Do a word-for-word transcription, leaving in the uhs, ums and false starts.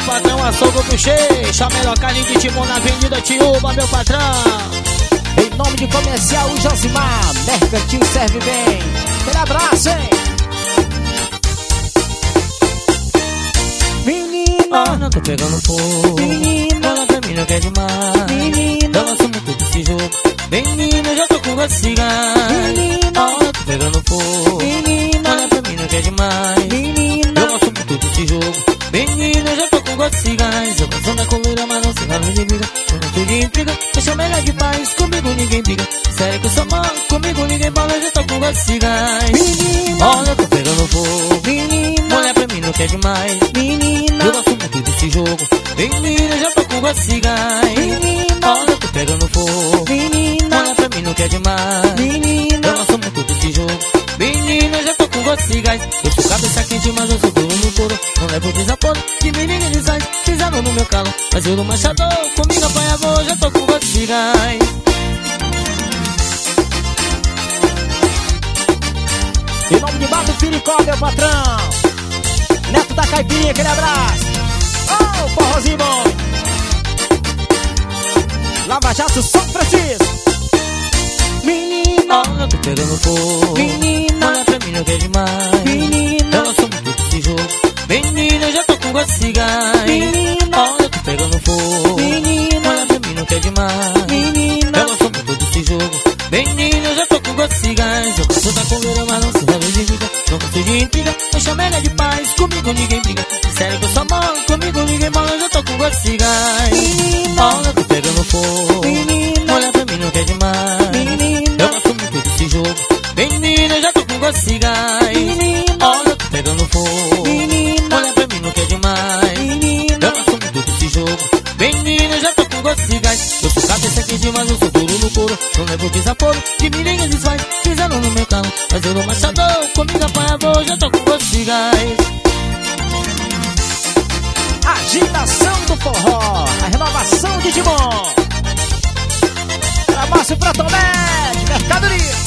patrão, açougue bochecha. A melhor carne de timão na Avenida Tiúba, meu patrão. Em nome de Comercial Josimar, Mercantil serve bem. Aquele abraço, hein? Menina, oh, não tô pegando fogo. Menina, olha pra mim, não quer demais. Menina, eu gosto muito desse jogo. Menina, eu já tô com gosto de cigarro. Menina, oh, não tô pegando fogo. Menina, olha pra mim, não quer demais. Menina, eu gosto muito desse jogo. Menina, eu já tô com gosto de cigarro. Eu gosto da coleira, mas não cigarro de briga. Eu não tô de intriga, eu sou melhor de paz. Comigo ninguém briga. Sério que eu sou mal, comigo ninguém fala. Eu já tô com gosto de cigarro. Menina, olha, eu tô pegando fogo. Menina, olha pra mim, não quer demais. Menina, eu gosto muito desse jogo. Menina, eu já tô com gosto de cigarro. Menina, olha, eu tô pegando fogo. Menina, olha pra mim, não quer demais. Menina, eu gosto muito desse jogo. Menina, eu já tô com gosto de gás. Eu sou cabeça quente, mas eu sou duro no couro. Não levo desaforo, de menina eles sai. Pisaram no meu calo, mas eu no machador. Comigo apanhador, já tô com gosto de gás. Em nome de Bato Piricó, meu patrão. Neto da Caipirinha, aquele abraço. Oh, forrozinho bom. Lava Jato, São Francisco. Menina, olha, eu tô pegando fogo. Menina, olha pra mim, não quer demais. Menina, eu gosto muito desse jogo. Menina, eu já tô com gosto de cigarro. Menina, olha, eu tô pegando fogo. Menina, olha pra mim, não quer demais. Menina, eu gosto muito desse jogo. Menina, eu já tô com gosto de cigarro. Eu gosto da coleira, mas não se revela de briga. Não gosto de intriga, eu chamo ela de paz. Comigo ninguém briga. Sério que eu sou mal, comigo ninguém fala. Eu já tô com gosto de cigarro. Menina, olha, eu tô pegando fogo. Menina, olha pra mim, não quer demais. Menina, eu gosto muito desse jogo. Menina, eu já tô com gosto de cigarro. Menina, olha, eu tô pegando fogo. Menina, olha pra mim, não quer demais. Menina, eu gosto muito desse jogo. Menina, eu já tô com gosto de gás. Eu sou cabeça quente, mas eu sou duro no couro. Não levo desaforo, de mim ninguém desfaz. Pisaram no meu carro, mas eu no machador. Comigo apanhador, já tô com gosto de gás. Agitação do forró, a renovação de Timon. Trabalho pra Tomé, de mercadoria.